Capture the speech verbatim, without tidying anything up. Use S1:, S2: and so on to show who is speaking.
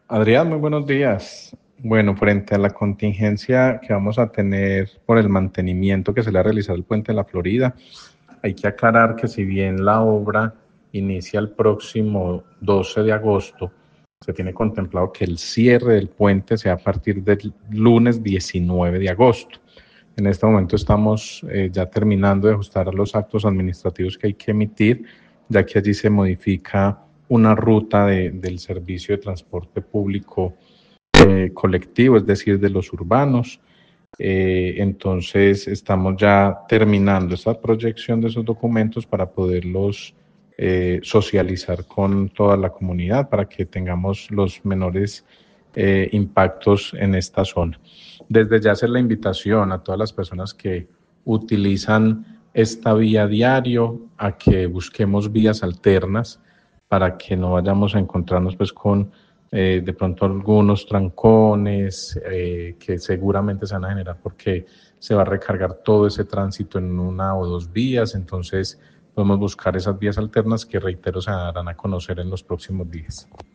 S1: Adrián, muy buenos días. Bueno, frente a la contingencia que vamos a tener por el mantenimiento que se le ha realizado el puente de la Florida, hay que aclarar que si bien la obra inicia el próximo doce de agosto, se tiene contemplado que el cierre del puente sea a partir del lunes diecinueve de agosto. En este momento estamos eh, ya terminando de ajustar los actos administrativos que hay que emitir, ya que allí se modifica una ruta de, del servicio de transporte público eh, colectivo, es decir, de los urbanos. Eh, entonces estamos ya terminando esa proyección de esos documentos para poderlos eh, socializar con toda la comunidad para que tengamos los menores eh, impactos en esta zona. Desde ya hacer la invitación a todas las personas que utilizan esta vía diario a que busquemos vías alternas para que no vayamos a encontrarnos pues con eh, de pronto algunos trancones eh, que seguramente se van a generar porque se va a recargar todo ese tránsito en una o dos vías, entonces podemos buscar esas vías alternas que reitero se darán a conocer en los próximos días.